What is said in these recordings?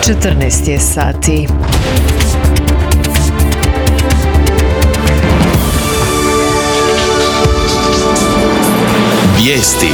14 je sati. Vijesti.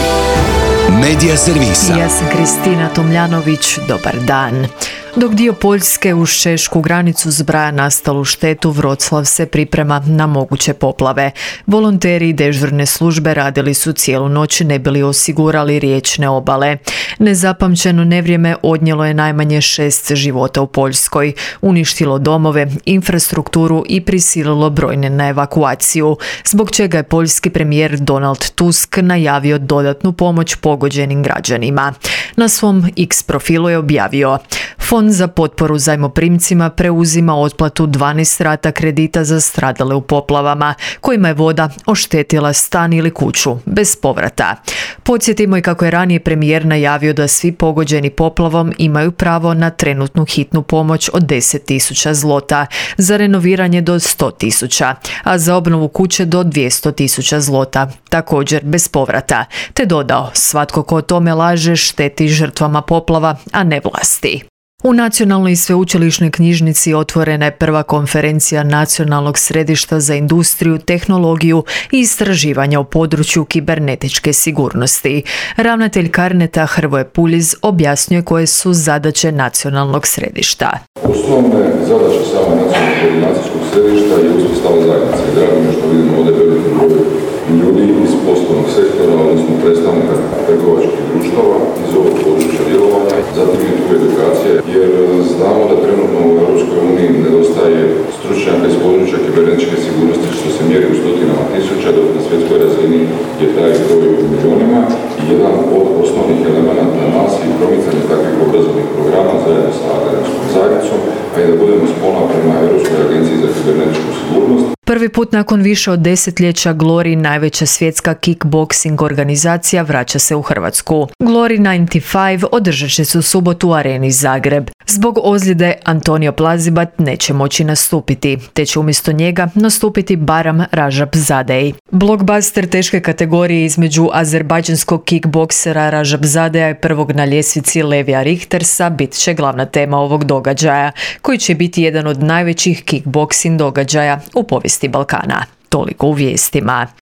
Medija servisa. Ja sam Kristina Tomljanović. Dobar dan. Dok dio Poljske uz češku granicu zbraja nastalu štetu, Vroclav se priprema na moguće poplave. Volonteri i dežurne službe radili su cijelu noć ne bili osigurali riječne obale. Nezapamćeno nevrijeme odnijelo je najmanje 6 života u Poljskoj, uništilo domove, infrastrukturu i prisililo brojne na evakuaciju, zbog čega je poljski premijer Donald Tusk najavio dodatnu pomoć pogođenim građanima. Na svom X profilu je objavio: Fond za potporu zajmoprimcima preuzima otplatu 12 rata kredita za stradale u poplavama, kojima je voda oštetila stan ili kuću, bez povrata. Podsjetimo i kako je ranije premijer najavio da svi pogođeni poplavom imaju pravo na trenutnu hitnu pomoć od 10.000 zlota, za renoviranje do 100.000, a za obnovu kuće do 200.000 zlota, također bez povrata, te dodao: svatko ko o tome laže šteti žrtvama poplava, a ne vlasti. U Nacionalnoj i sveučilišnoj knjižnici otvorena je prva konferencija Nacionalnog središta za industriju, tehnologiju i istraživanja u području kibernetičke sigurnosti. Ravnatelj Carneta Hrvoje Puljiz objasnjuje koje su zadaće Nacionalnog središta. Osnovne zadaće samog Nacionalnog koordinacijskog središta je uspostava zajednice. Drago mi je što vidimo ovdje veliki broj ljudi iz poslovnog sektora, odnosno predstavnika trgovačkih društava iz ovog područja djelovanja. Zatim je tu edukacija, jer znamo da trenutno u Europskoj uniji nedostaje stručnjaka iz područja kibernetičke sigurnosti, što se mjeri u stotinama tisuća, dok na svjetskoj razini je taj broj u milionima. I jedan od osnovnih elemenata nas je promicanje takvih obrazovnih programa zajedno sa akademskom zajednicom, a i da budemo spona prema Europskoj agenciji za kibernetičku sigurnost. Prvi put nakon više od desetljeća Glory, najveća svjetska kickboksing organizacija, vraća se u Hrvatsku. Glory 95 održat će se u subotu u Areni Zagreb. Zbog ozljede Antonio Plazibat neće moći nastupiti, te će umjesto njega nastupiti Baram Ražabzadej. Blockbuster teške kategorije između azerbajdžanskog kickboksera Ražabzadeja i prvog na ljestvici Levija Richtersa bit će glavna tema ovog događaja, koji će biti jedan od najvećih kickboksing događaja u povijesti Balkana. Toliko u vijestima.